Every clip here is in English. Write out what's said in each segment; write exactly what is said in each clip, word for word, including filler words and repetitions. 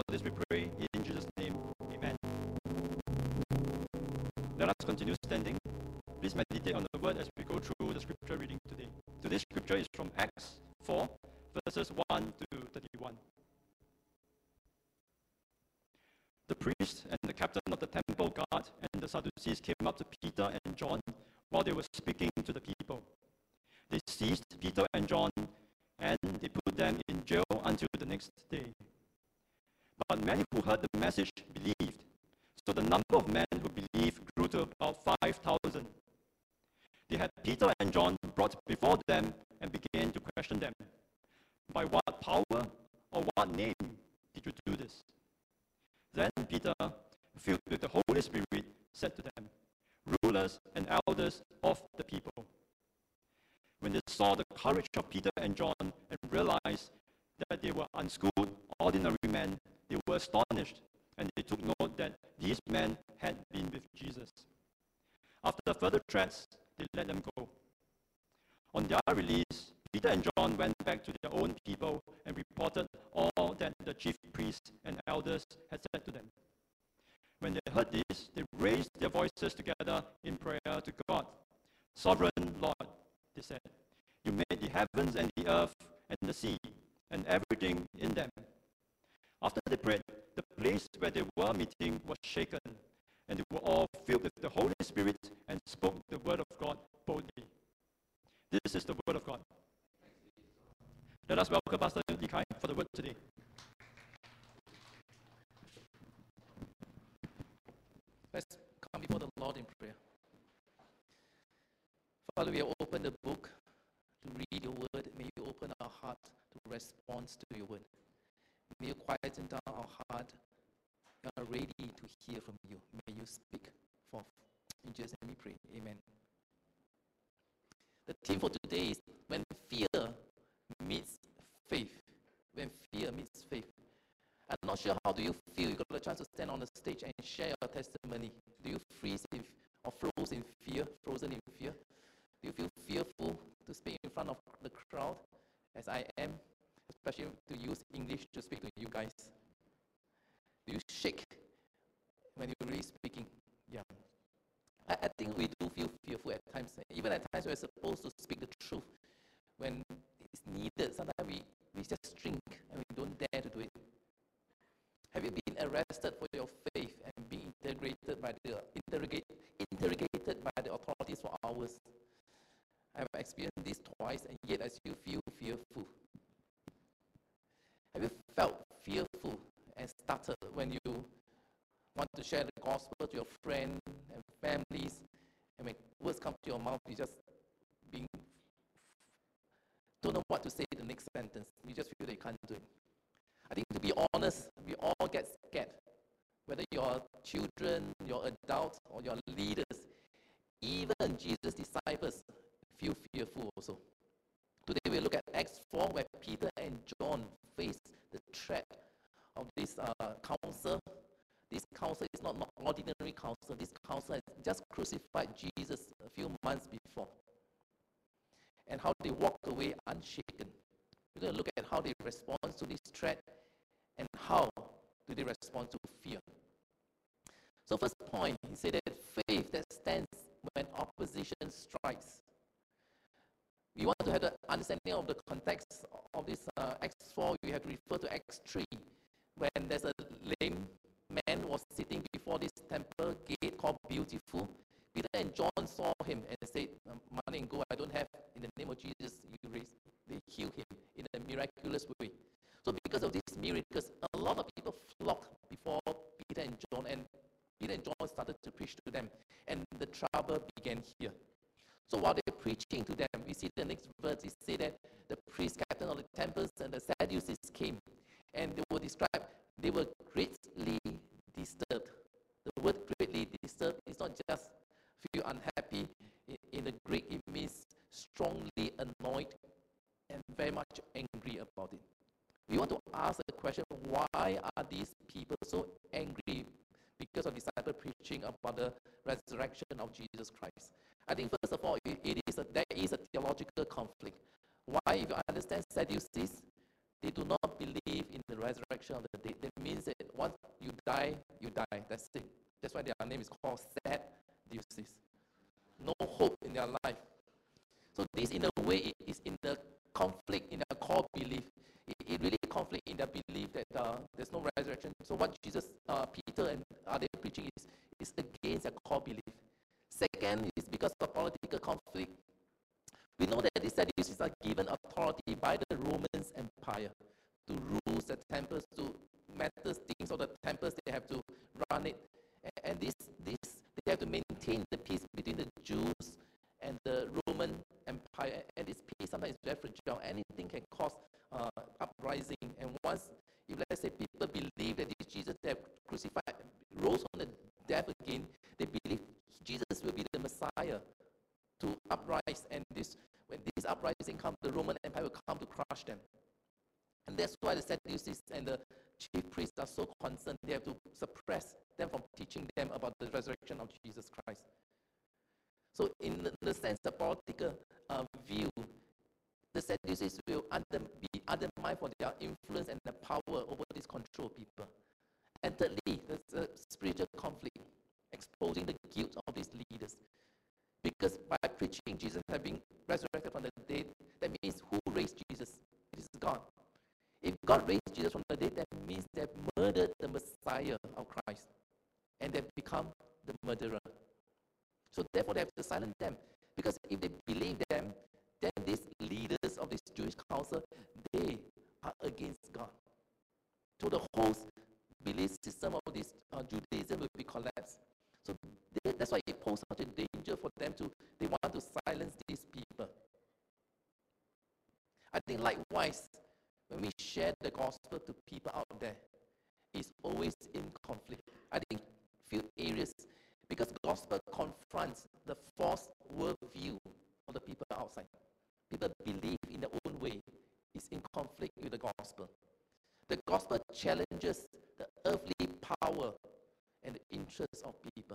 this we pray in Jesus' name. Amen. Let us continue standing. Please meditate on the word as we go through the scripture reading today. Today's scripture is from Acts four, verses one to thirty-one. The priest and the captain of the temple guard and the Sadducees came up to Peter and John while they were speaking to the people. They seized Peter and John and they put them in jail until the next day. But many who heard the message believed. So the number of men who believed grew to about five thousand. They had Peter and John brought before them and began to question them. By what power or what name did you do this? Then Peter, filled with the Holy Spirit, said to them, rulers and elders of the people. When they saw the courage of Peter and John and realized that they were unschooled, ordinary men, they were astonished, and they took note that these men had been with Jesus. After further threats, they let them go. On their release, Peter and John went back to their own people and reported all that the chief priests and elders had said to them. When they heard this, they raised their voices together in prayer to God. Sovereign Lord, they said, you made the heavens and the earth and the sea and everything in them. After they prayed, the place where they were meeting was shaken, and they were all filled with the Holy Spirit and spoke the word of God boldly. This is the word of God. Let us welcome Pastor Dikai for the word today. Let's come before the Lord in prayer. Father, we have opened the book to read your word. May you open our heart to respond to your word. May you quieten down our heart. We are ready to hear from you. May you speak forth. In Jesus' name we pray. Amen. The theme for today is when fear meets faith. When fear meets faith. I'm not sure how do you feel. You got the chance to stand on the stage and share your testimony. Do you freeze in, or froze in fear? Frozen in fear? Do you feel fearful to speak in front of the crowd, as I am, especially to use English to speak to you guys? Do you shake when you're really speaking? Yeah. I, I think we do feel fearful at times. Even at times we're supposed to speak the truth. When it's needed, sometimes we, we just shrink and we don't dare to do it. Have you been arrested for your faith and being interrogated by the interrogate, interrogated by the authorities for hours? I've experienced this twice, and yet I still feel fearful. Have you felt fearful and stuttered when you want to share the gospel to your friends and families, and when words come to your mouth, you just being don't know what to say the next sentence. You just feel that you can't do it. I think to be honest, we all get scared. Whether you're children, your adults, or your leaders, even Jesus' disciples feel fearful also. Today we look at Acts four, where Peter and John face the threat of this uh, council. This council is not an ordinary council. This council has just crucified Jesus a few months before. And how they walked away unshaken. We're going to look at how they respond to this threat and how do they respond to fear. So first point, he said that faith that stands when opposition strikes. We want to have the understanding of the context of this uh, Acts four. We have to refer to Acts three, when there's a lame man was sitting before this temple gate called Beautiful. Peter and John saw him and said, money and gold I don't have. In the name of Jesus, you raise. They heal him in a miraculous way. So because of these miracles, a lot of people flocked before Peter and John, and Peter and John started to preach to them, and the trouble began here. So while they're preaching to them, we see the next verse, it says that the priest, captain of the temples, and the Sadducees came, and they were described, they were greatly disturbed. The word greatly disturbed is not just feel unhappy. In, in the Greek, it means strongly annoyed and very much angry about it. We want to ask the question, why are these people so angry because of disciple preaching about the resurrection of Jesus Christ? I think first of all, it, it is a, there is a theological conflict. Why? If you understand Sadducees, they do not believe in the resurrection of the dead. That means that once you die, you die. That's it. That's why their name is called Sadducees. No hope in their life. So this, in a way, is in the conflict in their core belief. It, it really conflict in their belief that uh, there's no resurrection. So what Jesus, uh, Peter, and other preaching is is against their core belief. Second is because of political conflict. We know that the Sadducees are given authority by the Roman Empire to rule the temples, to matters things of the temples. They have to run it, and, and this this they have to maintain the peace between the Jews and the Roman Empire. And this peace sometimes is very fragile. Anything can cause uh, uprising. And once, if let's say people believe that this Jesus that crucified rose from the death again, they believe Jesus will be the Messiah to uprise. And this, when this uprising comes, the Roman Empire will come to crush them. And that's why the Sadducees and the chief priests are so concerned. They have to suppress them from teaching them about the resurrection of Jesus Christ. So in the, the sense of political uh, view, the Sadducees will under, be undermined for their influence and the power over this control people. And thirdly, there's a spiritual conflict, exposing the guilt of these leaders. Because by preaching Jesus having resurrected from the dead, that means who raised Jesus? It is God. If God raised Jesus from the dead, that means they've murdered the Messiah of Christ. And they've become the murderer. So therefore they have to silence them. Because if they believe them, then these leaders of this Jewish council, they are against God. So the whole belief system of this uh, Judaism will be collapsed. So they, that's why it poses such a danger for them to, they want to silence these people. I think likewise, when we share the gospel to people out there, it's always in conflict. I think few areas, because the gospel confronts the false worldview of the people outside. People believe in their own way. It's in conflict with the gospel. The gospel challenges the earthly power and the interests of people.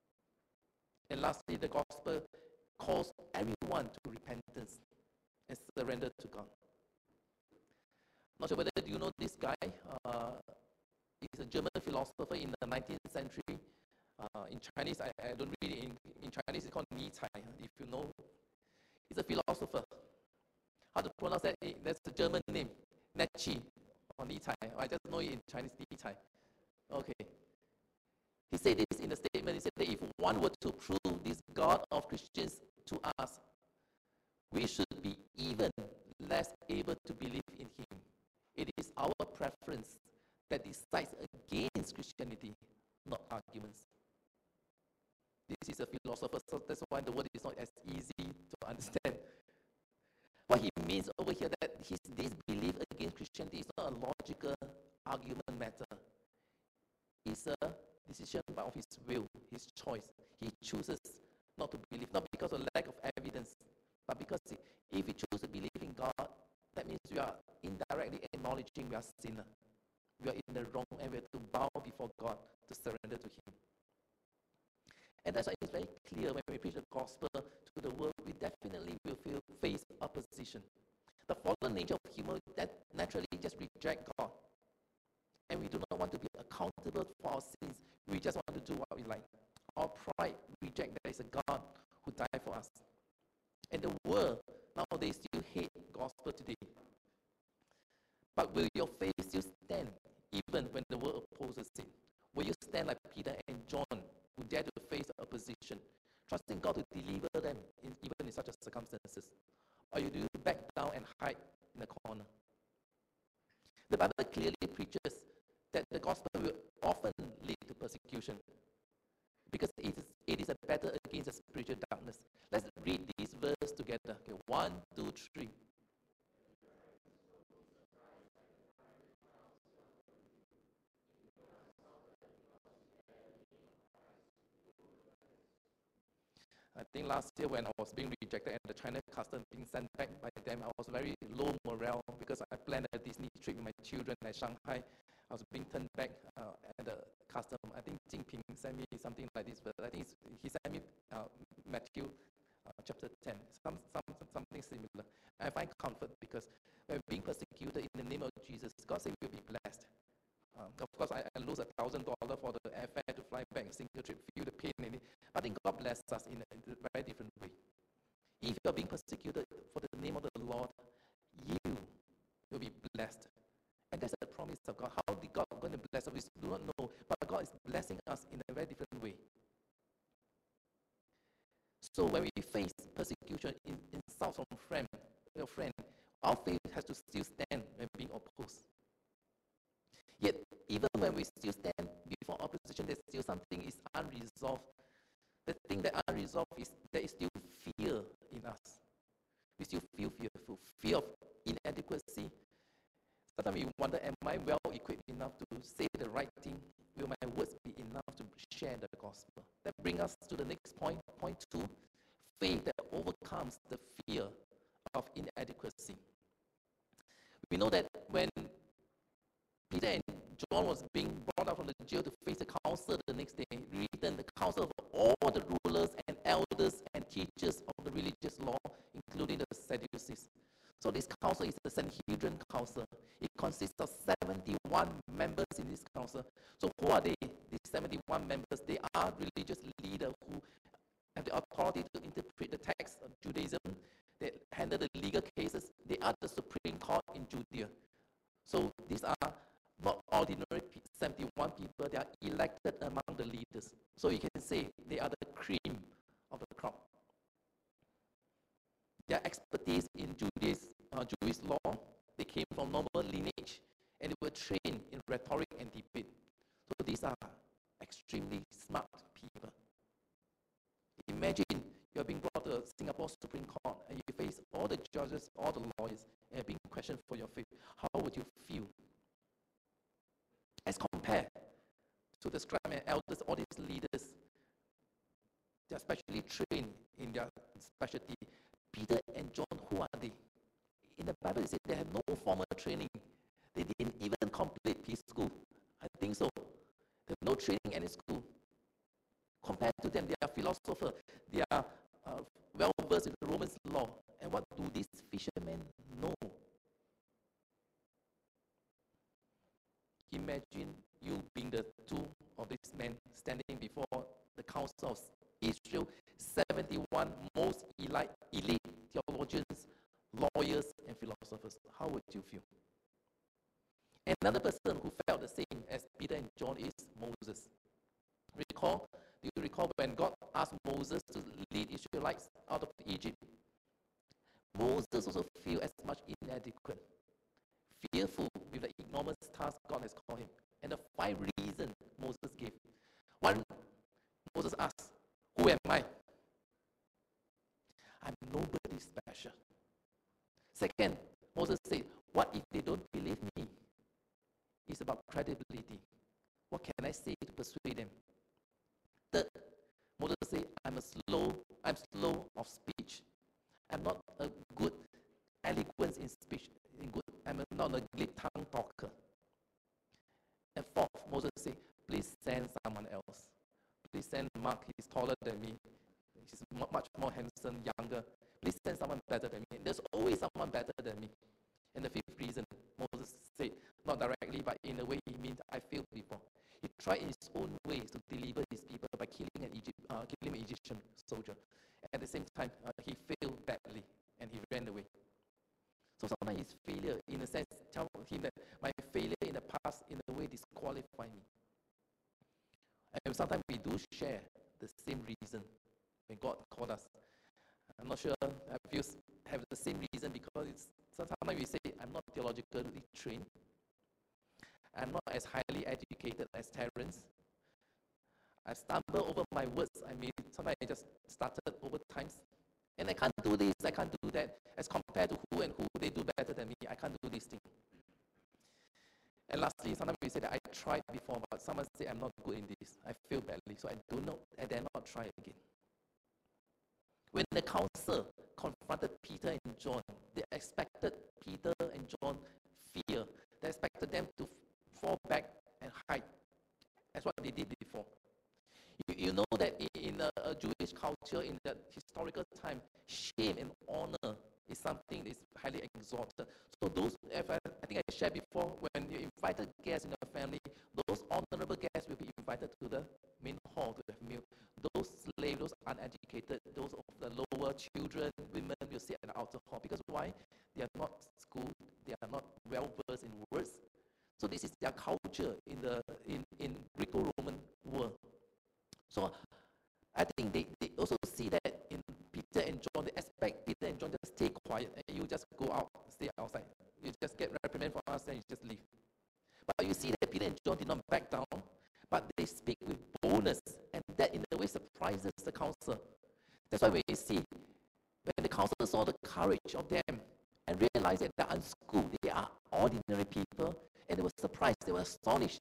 And lastly, the gospel calls everyone to repentance and surrender to God. Not sure whether do you know this guy. Uh, he's a German philosopher in the nineteenth century. Uh, in Chinese, I, I don't read it. In, in Chinese, it's called Nietzsche, if you know. He's a philosopher. How to pronounce that? That's the German name, Nietzsche or Nietzsche. I just know it in Chinese, Nietzsche. Okay. He said this in the statement. He said that if one were to prove this God of Christians to us, we should be even less able to believe in him. It is our preference that decides against Christianity, not arguments. This is a philosopher, so that's why the word is not as easy to understand. What he means over here, that his disbelief against Christianity is not a logical argument matter. It's a decision of his will, his choice. He chooses not to believe, not because of lack of evidence, but because if we choose to believe in God, that means we are indirectly acknowledging we are sinner. We are in the wrong, and we have to bow before God to surrender to him. And that's why it's very clear when we preach the gospel to the world, we definitely will feel, face opposition. The fallen nature of human that naturally just reject God. And we do not want to be accountable for our sins. We just want to do what we like. Our pride reject there is a God who died for us. And the world nowadays still hate gospel today. But will your faith still stand even when the world opposes it? Will you stand like Peter and John, who dare to face opposition, trusting God to deliver them in, even in such circumstances? Or you do you back down and hide in the corner? The Bible clearly preaches that the gospel will often lead to persecution because it is, it is a battle against the spiritual darkness. Let's read this verse together. Okay, one, two, three. I think last year when I was being rejected and the China custom being sent back by them, I was very low morale because I planned a Disney trip with my children at Shanghai. I was being turned back uh, at the custom. I think Jinping sent me something like this, but I think he sent me uh, Matthew uh, chapter ten, some, some, something similar. I find comfort because when being persecuted in the name of Jesus, God said we'll be blessed. Um, Of course, I, I lose a thousand dollars for the airfare to fly back, single trip, feel the pain in it. But I think God bless us in a, in a very different way. If you are being persecuted for the name of the Lord, you will be blessed. And that's the promise of God. How did God going to bless us? We do not know. But God is blessing us in a very different way. So when we face persecution, in, insult from friend, your friend, our faith has to still stand when being opposed. Yet, even when we still stand before opposition, there's still something is unresolved. The thing that unresolved is there is still fear in us. We still feel fearful, fear of inadequacy. Sometimes we wonder, am I well equipped enough to say the right thing? Will my words be enough to share the gospel? That brings us to the next point, point two, faith that overcomes the fear of inadequacy. We know that when Peter and John was being brought out from the jail to face the council the next day, written the council of all the rulers and elders and teachers of the religious law, including the Sadducees. So this council is the Sanhedrin council. It consists of seventy-one members in this council. So who are they? These seventy-one members, they are religious leaders who have the authority to interpret the text of Judaism. They handle the legal cases. They are the Supreme Court in Judea. So these are not ordinary seventy-one people. They are elected among the leaders. So you can say they are the cream of the crop. Their expertise in Judaism, uh, Jewish law, they came from noble lineage, and they were trained in rhetoric and debate. So these are extremely smart people. Imagine you're being brought to Singapore Supreme Court, and you face all the judges, all the lawyers, and being questioned for your faith. How would you feel? As compared to the scribes and elders, all these leaders, they are specially trained in their specialty. Peter and John, who are they? In the Bible, it says they have no formal training. They didn't even complete P school. I think so. They have no training in any school. Compared to them, they are philosophers. They are uh, well versed in the Roman law. And what do these fishermen know? Imagine you being the two of these men standing before the council of Israel, seventy-one most elite, elite theologians, lawyers, and philosophers. How would you feel? Another person who felt the same as Peter and John is Moses. Recall, do you recall when God asked Moses to lead Israelites out of Egypt? Moses also feel as much inadequate, fearful with the enormous task God has called him. And the five reasons Moses gave. One, Moses asked, who am I? I'm nobody special. Second, Moses said, what if they don't believe me? It's about credibility. What can I say to persuade them? Third, Moses said, I'm a slow, I'm slow of speech. I'm not a good eloquence in speech. In good, I'm not a glib tongue talker. And fourth, Moses said, please send someone else. Please send Mark, he's taller than me. He's much more handsome, younger. Please send someone better than me. There's always someone better than me. And the fifth reason, Moses said, not directly, but in a way he means I failed before. He tried in his own ways to deliver his people by killing an, Egypt, uh, killing an Egyptian soldier. At the same time, uh, he failed badly and he ran away. So sometimes his failure, in a sense, tell him that my failure in the past, in a way, disqualify me. And sometimes we do share the same reason when God called us. I'm not sure if you have the same reason because it's, sometimes we say, I'm not theologically trained. I'm not as highly educated as Terence. I stumble over my words. I mean, sometimes I just started over times. And I can't do this, I can't do that. As compared to who and who, they do better than me. I can't do this thing. And lastly, sometimes we say that I tried before, but someone say I'm not good in this. I feel badly, so I do not, I dare not try again. When the council confronted Peter and John, they expected Peter and John fear. They expected them to fall back and hide. That's what they did before. You, you know that in, in a, a Jewish culture, in the historical time, shame and honor is something that is highly exalted. So those, I think I shared before, when you invited guests in your family, children, women will sit at the outer hall. Because why? They are not schooled, they are not well versed in words. So this is their culture in the in, in Greco-Roman world. So I think they, they also see that in Peter and John, they expect Peter and John just stay quiet and you just go out, stay outside. You just get reprimanded for us and you just leave. But you see that Peter and John did not back down, but they speak with boldness, and that in a way surprises the council. That's why when you see, when the council saw the courage of them and realized that they're unschooled, they are ordinary people, and they were surprised, they were astonished.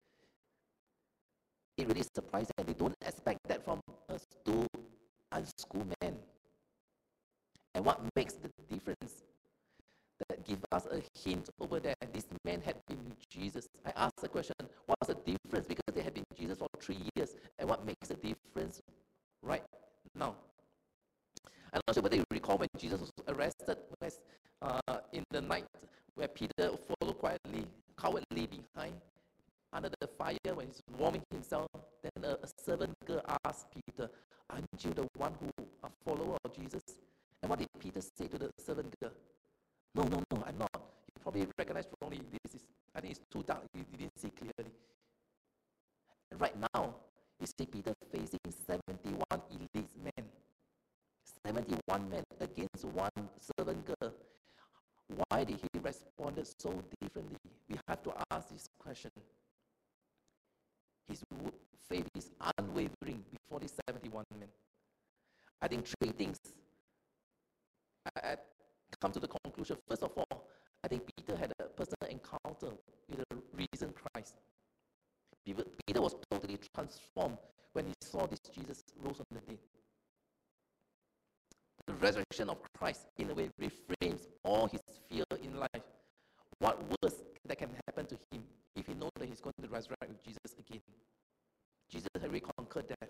It really surprised them. They don't expect that from us two unschooled men. And what makes the difference? That give us a hint over there. This man had been with Jesus. I asked the question, what's the difference? Because they had been with Jesus for three years. And what makes the difference right now? I'm not sure whether you recall when Jesus was arrested uh, in the night, where Peter followed quietly, cowardly behind, under the fire when he's warming himself. Then a, a servant girl asked Peter, aren't you the one who a follower of Jesus? And what did Peter say to the servant girl? No, no, no, I'm not. You probably recognize wrongly. This is, I think it's too dark. You didn't see clearly. And right now, you see Peter facing seventy-one elite men. seventy-one men against one servant girl. Why did he respond so differently? We have to ask this question. His faith is unwavering before these seventy-one men. I think three things. I, I come to the conclusion. First of all, I think Peter had a personal encounter with the risen Christ. Peter, Peter was totally transformed when he saw this Jesus rose on the dead. The resurrection of Christ, in a way, reframes all his fear in life. What worse that can happen to him if he knows that he's going to resurrect with Jesus again? Jesus had already conquered death.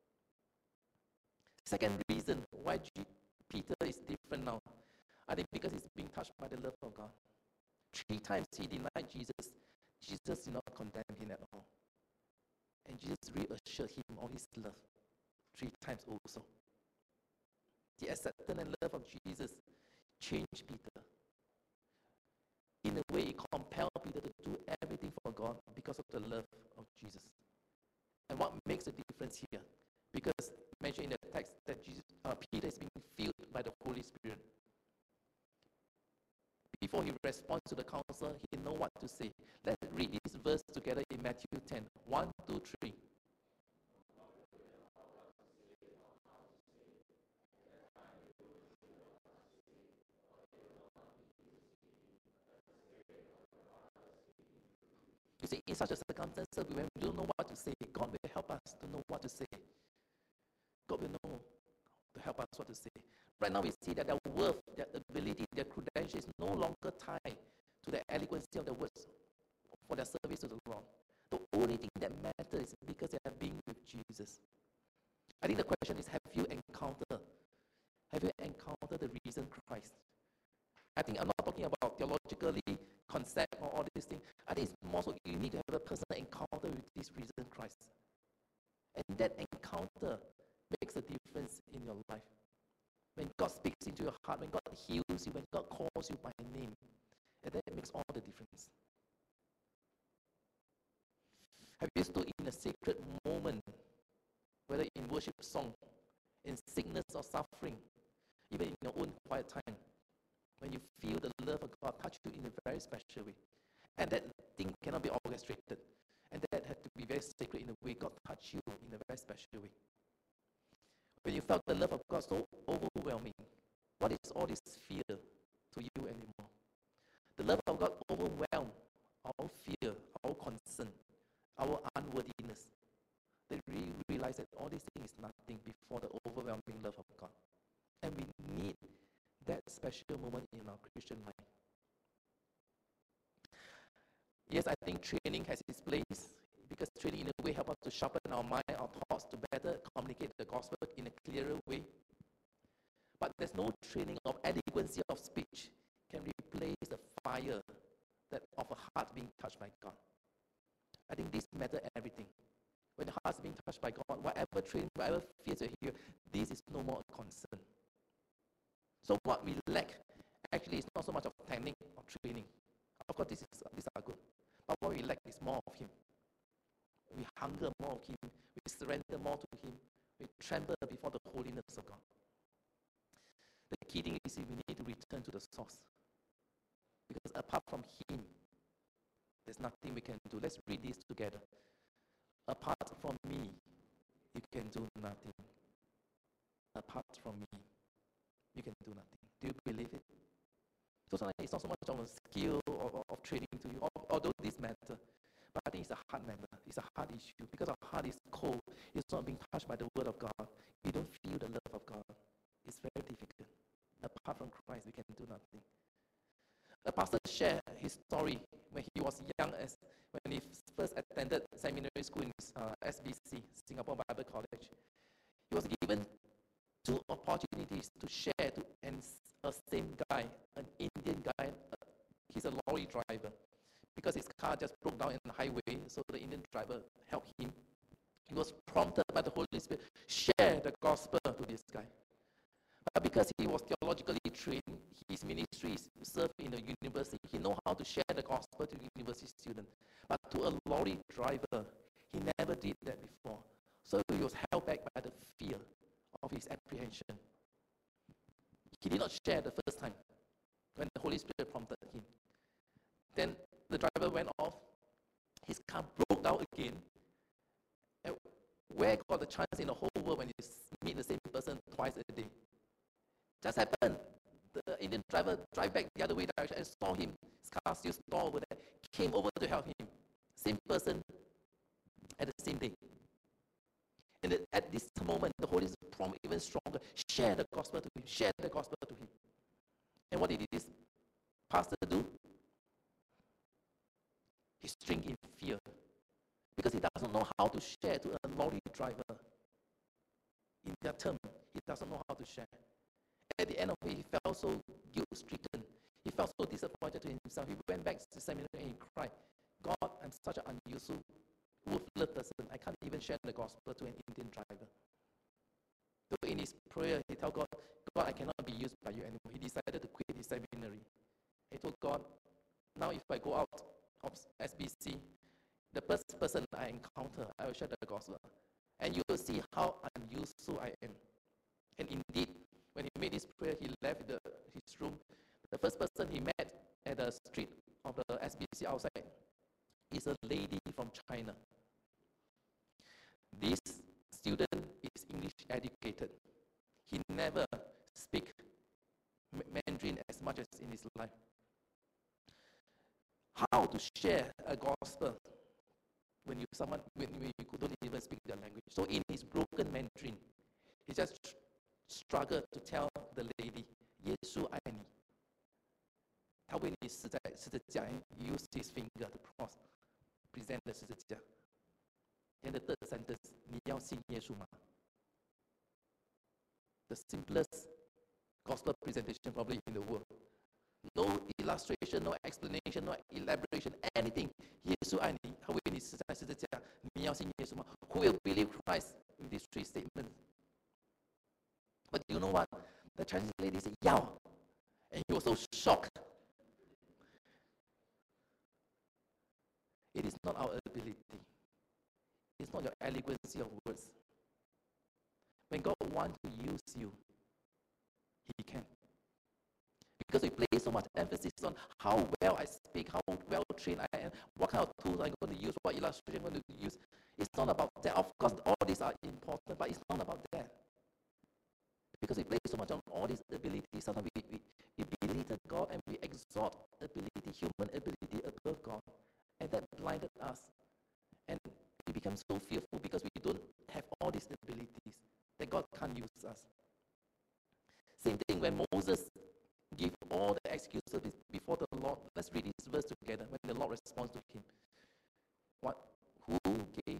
Second reason why G- Peter is different now, I think because he's being touched by the love of God. Three times he denied Jesus. Jesus did not condemn him at all. And Jesus reassured him of his love. Three times also. The acceptance and love of Jesus changed Peter. In a way, it compelled Peter to do everything for God because of the love of Jesus. And what makes the difference here? Because mentioned in the text that Jesus, uh, Peter is being filled by the Holy Spirit. Before he responds to the council, he knows what to say. Let's read this verse together in Matthew ten. One, two, three. You see, in such a circumstance, when we don't know what to say, God will help us to know what to say. God will know to help us what to say. Right now, we see that their worth, their ability, their credentials is no longer tied to the eloquence of the words for their service to the Lord. The only thing that matters is because they are being with Jesus. I think the question is, have you encountered, have you encountered the risen Christ? I think I'm not talking about theologically, concept or all these things. I think it's more so you need to have a personal encounter with this risen Christ. And that encounter makes a difference in your life. When God speaks into your heart, when God heals you, when God calls you by name, and that makes all the difference. Have you stood in a sacred moment, whether in worship song, in sickness or suffering, even in your own quiet time, when you feel the love of God touch you in a very special way? And that thing cannot be orchestrated. And that had to be very sacred in the way God touched you in a very special way. When you felt the love of God so overwhelming, what is all this fear to you anymore? The love of God overwhelmed our fear, our concern, our unworthiness. They really realize that all these things is nothing before the overwhelming love of God. And we need that special moment in our Christian life. Yes, I think training has its place, because training in a way helps us to sharpen our mind, our thoughts, to better communicate the gospel in a clearer way. But there's no training of eloquence of speech can replace the fire that of a heart being touched by God. I think this matters everything. When the heart is being touched by God, whatever training, whatever fears you hear, this is no more a concern. So what we lack actually is not so much of technique or training. Of course, this is, these are good. But what we lack is more of Him. We hunger more of Him. We surrender more to Him. We tremble before the holiness of God. The key thing is we need to return to the source. Because apart from Him, there's nothing we can do. Let's read this together. Apart from me, you can do nothing. Apart from me, you can do nothing. Do you believe it? So sometimes it's not so much of a skill or, or of training to you, although this matter. But I think it's a heart matter. It's a heart issue. Because our heart is cold. It's not being touched by the word of God. We don't feel the love of God. It's very difficult. Apart from Christ, we can do nothing. A pastor shared his story when he was young, as when he first attended seminary school in uh, S B C, Singapore Bible College. He was given two opportunities to share to and a same guy, an Indian guy. Uh, he's a lorry driver. Because his car just broke down in the highway, so the Indian driver helped him. He was prompted by the Holy Spirit, share the gospel to this guy. But because he was theologically trained, his ministry is to serve in a university. He knows how to share the gospel to university students. But to a lorry driver, he never did that before. So he was held back by the fear of his apprehension. He did not share the first time when the Holy Spirit prompted him. Then the driver went off. His car broke down again. And where got the chance in the whole world when you meet the same person twice a day? Just happened. The Indian driver drive back the other way direction and saw him. His car still stored over there. Came over to help him. Same person at the same day. And at this moment, the Holy Spirit prompted even stronger. Share the gospel to him. Share the gospel to him. And what did this pastor do? He shrank in fear because he doesn't know how to share to a lorry driver. In their term, he doesn't know how to share. At the end of it, he felt so guilt-stricken. He felt so disappointed to himself. He went back to the seminary and he cried, God, I'm such an unuseful, worthless person. I can't even share the gospel to an Indian driver. So in his prayer, he told God, God, I cannot be used by you anymore. He decided to quit his seminary. He told God, now if I go out of S B C, the first person I encounter, I will share the gospel. And you will see how unuseful I am. And indeed, when he made this prayer, he left the, his room. The first person he met at the street of the S B C outside is a lady from China. This student is English educated. He never speak Mandarin as much as in his life. How to share a gospel when you someone when you don't even speak the language. So in his broken Mandarin, he just tr- struggled to tell the lady, 耶稣爱你. 他为你死在十字架 and he used his finger to cross, present the 十字架. And the third sentence, 你要信耶稣吗? The simplest gospel presentation probably in the world. No illustration, no explanation, no elaboration, anything. 耶稣爱你，他为你死在十字架，你要信耶稣吗? Who will believe Christ with these three statements? But you know what? The Chinese lady said, 要. And he was so shocked. It is not our ability. It's not your eloquence of words. When God wants to use you, He can. Because we place so much emphasis on how well I speak, how well trained I am, what kind of tools I'm going to use, what illustration I'm going to use. It's not about that. Of course, all these are important, but it's not about that. Because we place so much on all these abilities, sometimes we, we, we belittle God and we exalt ability, human ability above God. And that blinded us. And we become so fearful because we don't have all these abilities that God can't use us. Same thing when Moses gave all the excuses before the Lord. Let's read this verse together when the Lord responds to him. What? Who gave?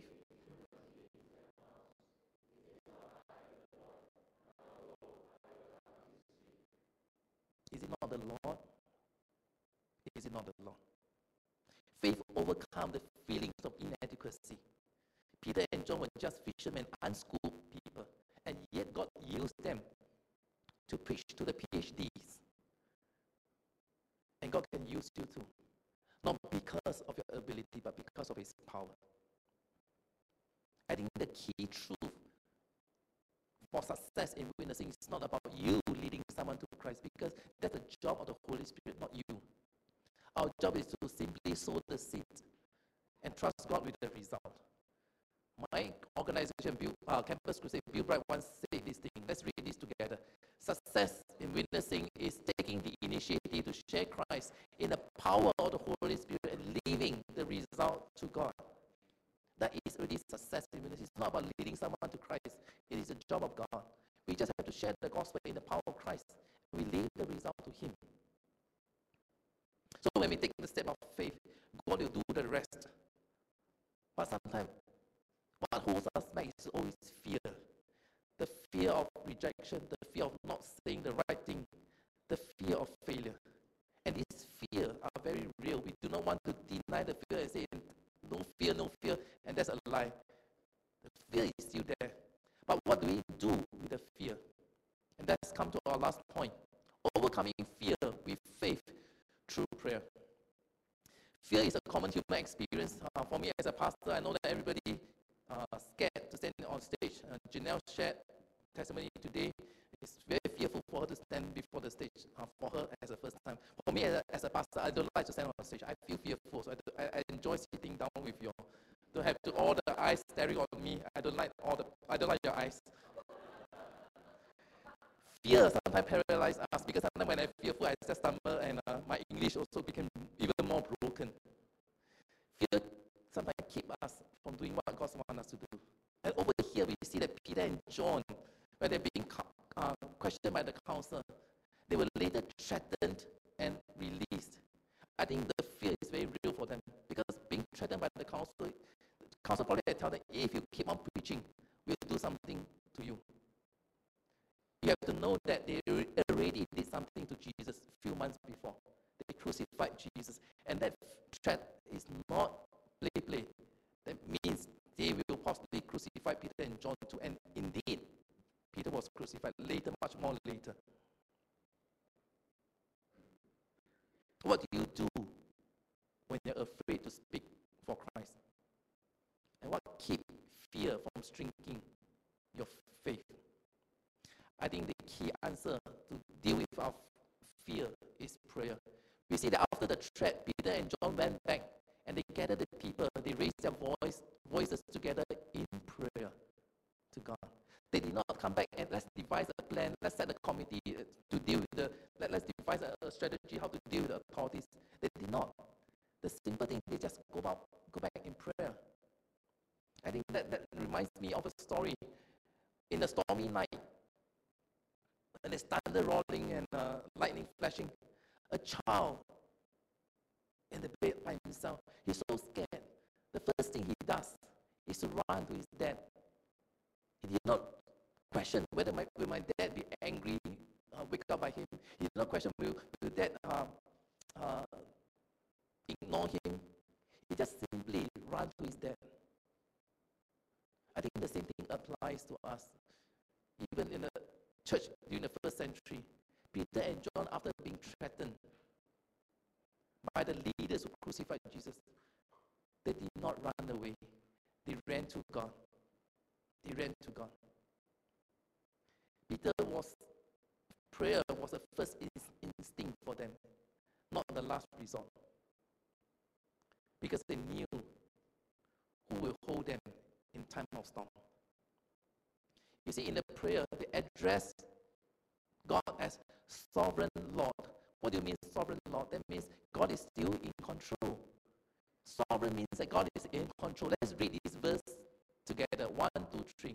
Is it not the Lord? Is it not the Lord? Faith overcomes the feelings of inadequacy. Peter and John were just fishermen, unschooled people, and yet God used them to preach to the PhD His power. I think the key truth for success in witnessing is not about you leading someone to Christ, because that's the job of the Holy Spirit, not you. Our job is to simply sow the seed and trust God with the result. My organization, Bill, uh, Campus Crusade, Bill Bright once said this thing. Let's read this together. Success in witnessing is taking the initiative to share Christ in the power of the Holy Spirit and leaving the result to God. That is really success in witnessing. It's not about leading someone to Christ. It is the job of God. We just have to share the gospel in the power of Christ. We leave the result to Him. So when we take the step of faith, God will do the rest. But sometimes, what holds us back is always fear. The fear of rejection, the fear of not saying the right thing, the fear of failure. And these fears are very real. We do not want to deny the fear and say, no fear, no fear, and that's a lie. The fear is still there. But what do we do with the fear? And that's come to our last point. Overcoming fear with faith through prayer. Fear is a common human experience. Uh, for me as a pastor, I know that everybody uh, scared to stand on stage. Uh, Janelle shared testimony today. It's very fearful for her to stand before the stage uh, for her as a first time. For me as a, as a pastor, I don't like to stand on stage. I feel fearful, so I, do, I, I enjoy sitting down with you. To have to, all the eyes staring on me. I don't like all the. I don't like your eyes. Fear sometimes paralyzes us, because sometimes when I'm fearful, I just stumble, and uh, my English also became even more broken. Fear sometimes keeps us from doing what God wants us to do. And over here, we see that Peter and John, when they're being uh, questioned by the council, they were later threatened and released. I think the fear is very real for them, because being threatened by the council, the council probably tell them, if you keep on preaching, we'll do something to you. You have to know that they already did something to Jesus a few months before. They crucified Jesus. And that threat is not play play. That means they will possibly crucify Peter and John too. And indeed, Peter was crucified later, much more later. What do you do when you're afraid to speak for Christ? And what keeps fear from shrinking your faith? I think the key answer to deal with our fear is prayer. We see that after the threat, Peter and John went back and they gathered the people. They raised their voice, voices together in prayer to God. They did not come back and let's devise a plan, let's set a committee to deal with the, let, let's devise a, a strategy how to deal with the authorities. They did not. The simple thing, they just go out, go back in prayer. I think that, that reminds me of a story in a stormy night. And there's thunder rolling and uh, lightning flashing. A child in the bed by himself. He's so scared. The first thing he does is to run to his dad. He did not question whether my, will my dad be angry, uh, wake up by him. He did not question will, will dad uh, uh, ignore him. He just simply ran to his dad. I think the same thing applies to us. Even in the church during the first century, Peter and John, after being threatened by the leaders who crucified Jesus, they did not run away. They ran to God. They ran to God. Peter was, prayer was the first instinct for them, not the last resort. Because they knew who will hold them in time of storm. You see, in the prayer, they addressed God as sovereign Lord. What do you mean sovereign Lord? That means God is still in control. Sovereign means that God is in control. Let's read this verse together. One, two, three.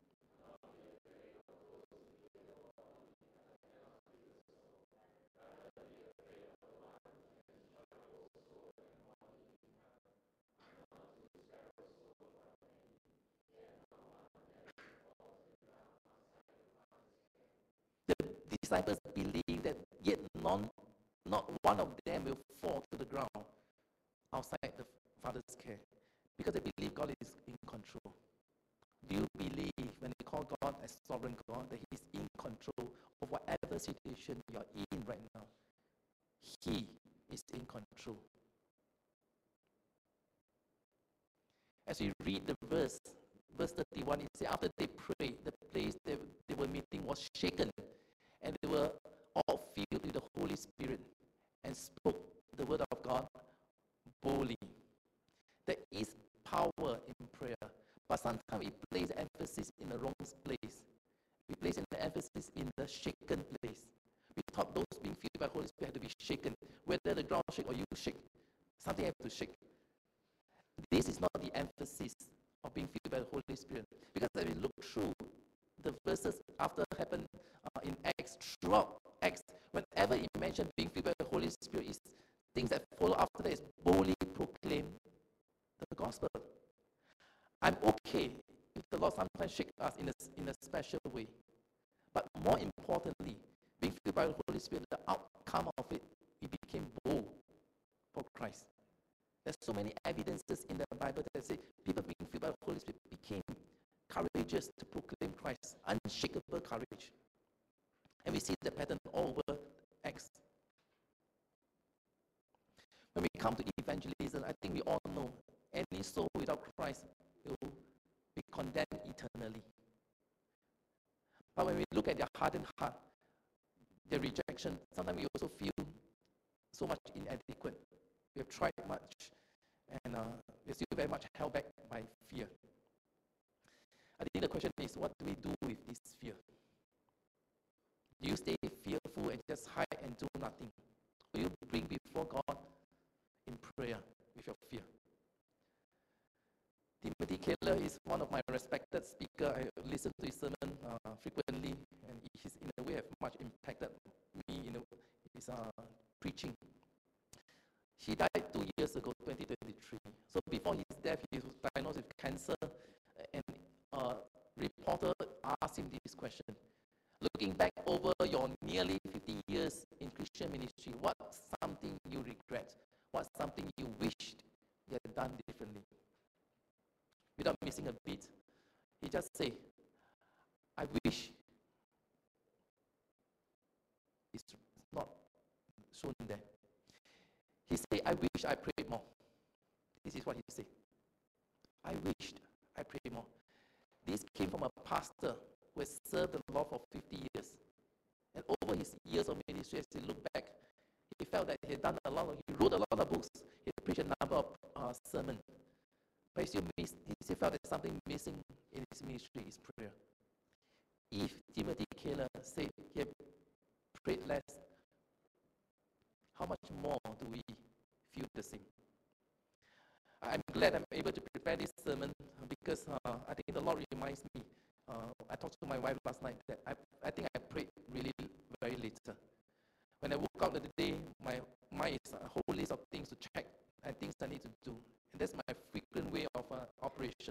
The disciples believe that yet none, not one of them will fall to the ground outside the Father's care, because they believe God is in control. Do you believe when they call God as sovereign God that He's in control of whatever situation you're in right now? He is in control. As we read the verse, verse thirty-one, it says, after they prayed, the place they, they were meeting was shaken, and they were all filled with the Holy Spirit and spoke the word of God boldly. There is power in prayer, but sometimes we place emphasis in the wrong place. We place the emphasis in the shaken place. We thought those being filled by the Holy Spirit had to be shaken. Whether the ground shake or you shake, something has to shake. This is not the emphasis of being filled by the Holy Spirit. Because as we look through the verses after happened uh, in Acts, throughout Acts, whenever it mentioned being filled by the Holy Spirit, is things that follow after that is boldly proclaim the gospel. I'm okay if the Lord sometimes shakes us in a, in a special way. But more importantly, being filled by the Holy Spirit, the outcome of it, we became bold for Christ. There's so many evidences in the Bible that say people being filled by the Holy Spirit became courageous to proclaim Christ, unshakable courage. And we see the pattern all over Acts. When we come to evangelism, I think we all know any soul without Christ will be condemned eternally. But when we look at their hardened heart, their rejection, sometimes we also feel so much inadequate. We have tried much, and uh, we're still very much held back by fear. I think the question is, what do we do with this fear? Do you stay fearful and just hide and do nothing? Or you bring before God in prayer with your fear? Timothy Keller is one of my respected speakers. I listen to his sermon uh, frequently, and he's in a way have much impacted me in his uh, preaching. He died two years ago, twenty twenty-three. So before his death, he was diagnosed with cancer, and a reporter asked him this question. Looking back over your nearly fifty years in Christian ministry, what's something you regret? What's something you wished you had done differently? Without missing a beat, he just said, I wish it's not shown there. He said, I wish I prayed more. This is what he said. I wished I prayed more. This came from a pastor who has served the Lord for fifty years. And over his years of ministry, as he looked back, he felt that he had done a lot of, he wrote a lot of books, he preached a number of uh, sermons. But he still, missed, he still felt that something missing in his ministry is prayer. If Timothy Keller said he had prayed less, how much more do we feel the same? I'm glad I'm able to prepare this sermon because uh, I think the Lord reminds me. Uh, I talked to my wife last night that I, I think I prayed really very later. When I woke up the day, my mind is a whole list of things to check and things I need to do. And that's my frequent way of uh, operation.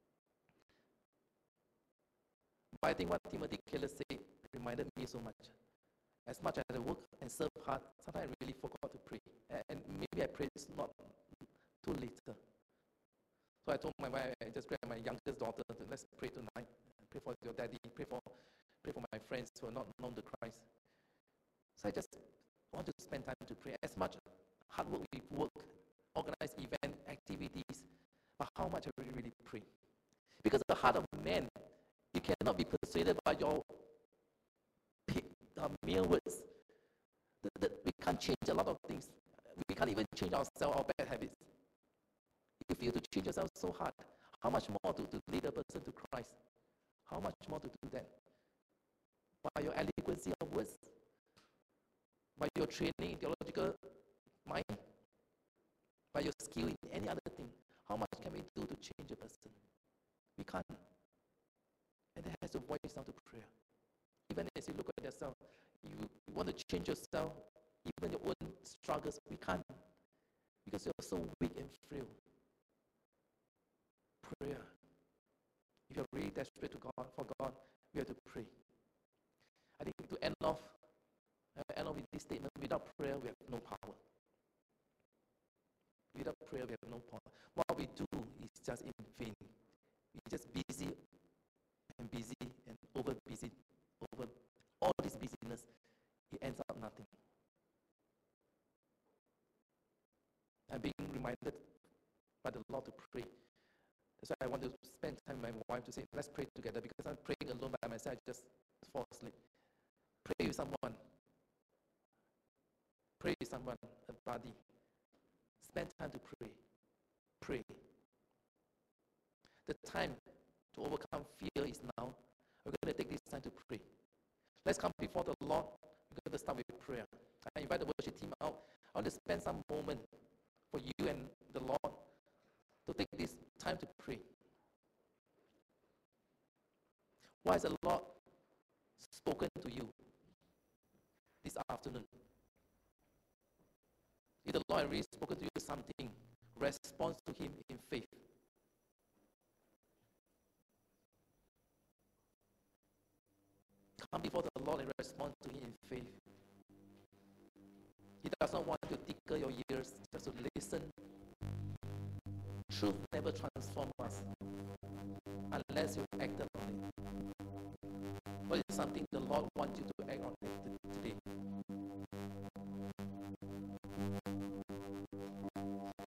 But I think what Timothy Keller said reminded me so much. As much as I work and serve hard, sometimes I really forgot to pray. And maybe I prayed not too later. So I told my wife, I just grabbed my youngest daughter, to, let's pray tonight. Pray for your daddy, pray for, pray for my friends who are not known to Christ. So I just want to spend time to pray. As much hard work we work, organize event activities, but how much I really, really pray. Because the heart of man, you cannot be persuaded by your uh, mere words. The, the, we can't change a lot of things. We can't even change ourselves, our bad habits. If you have to change yourself so hard, how much more to, to lead a person to Christ? How much more to do that? By your eloquency of words? By your training in theological mind? By your skill in any other thing? How much can we do to change a person? We can't. And that has to voice down to prayer. Even as you look at yourself, you want to change yourself, even your own struggles, we can't. Because you're so weak and frail. Prayer. If you're really desperate to God, for God, we have to pray. I think to end off, uh, end off with this statement, without prayer, we have no power. Without prayer, we have no power. What we do is just in vain. We're just busy and busy and over busy. Over all this busyness, it ends up nothing. I'm being reminded by the Lord to pray. That's why I want to spend time with my wife to say, let's pray together, because I'm praying alone by myself, I just fall asleep. Pray with someone. Pray with someone, a buddy. Spend time to pray. Pray. The time to overcome fear is now. We're going to take this time to pray. Let's come before the Lord. We're going to start with prayer. I invite the worship team out. I want to spend some moment for you and the Lord to take this time to pray. What has the Lord spoken to you this afternoon? If the Lord has really spoken to you something, respond to Him in faith. Come before the Lord and respond to Him in faith. He does not want to tickle your ears, just to listen. Truth never transforms us unless you act on it. What is something the Lord wants you to act on it today?